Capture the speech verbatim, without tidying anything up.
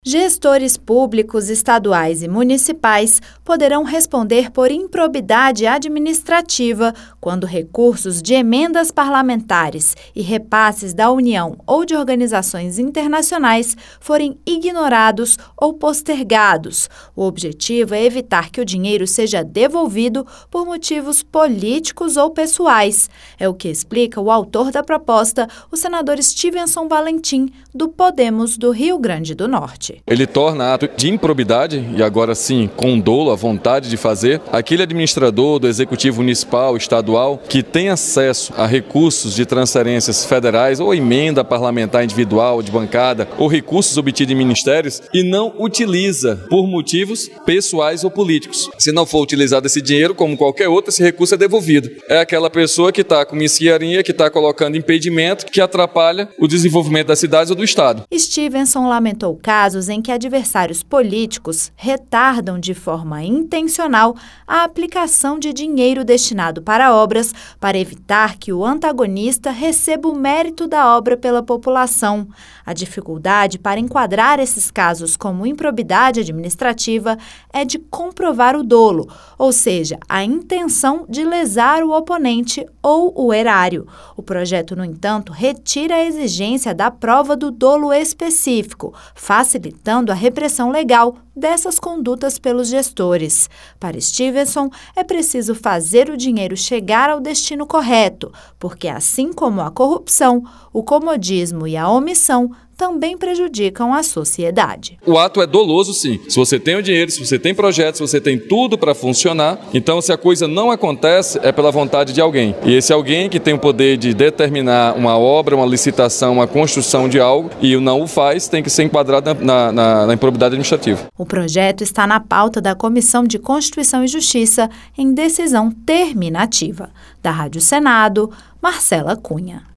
Gestores públicos estaduais e municipais poderão responder por improbidade administrativa quando recursos de emendas parlamentares e repasses da União ou de organizações internacionais forem ignorados ou postergados. O objetivo é evitar que o dinheiro seja devolvido por motivos políticos ou pessoais. É o que explica o autor da proposta, o senador Stevenson Valentim, do Podemos do Rio Grande do Norte. Ele torna ato de improbidade, e agora sim com dolo, a vontade de fazer, aquele administrador do Executivo Municipal, Estadual, que tem acesso a recursos de transferências federais ou emenda parlamentar individual de bancada ou recursos obtidos em ministérios e não utiliza por motivos pessoais ou políticos. Se não for utilizado esse dinheiro, como qualquer outro, esse recurso é devolvido. É aquela pessoa que está com mesquinharia, que está colocando impedimento, que atrapalha o desenvolvimento das cidades ou do Estado. Stevenson lamentou casos em que adversários políticos retardam de forma intencional a aplicação de dinheiro destinado para obras para evitar que o antagonista receba o mérito da obra pela população. A dificuldade para enquadrar esses casos como improbidade administrativa é de comprovar o dolo, ou seja, a intenção de lesar o oponente ou o erário. O projeto, no entanto, retira a exigência da prova do dolo específico, facilitando a repressão legal dessas condutas pelos gestores. Para Stevenson, é preciso fazer o dinheiro chegar ao destino correto, porque assim como a corrupção, o comodismo e a omissão também prejudicam a sociedade. O ato é doloso, sim. Se você tem o dinheiro, se você tem projetos, se você tem tudo para funcionar, então se a coisa não acontece, é pela vontade de alguém. E esse alguém que tem o poder de determinar uma obra, uma licitação, uma construção de algo, e não o faz, tem que ser enquadrado na, na, na improbidade administrativa. O projeto está na pauta da Comissão de Constituição e Justiça em decisão terminativa. Da Rádio Senado, Marcela Cunha.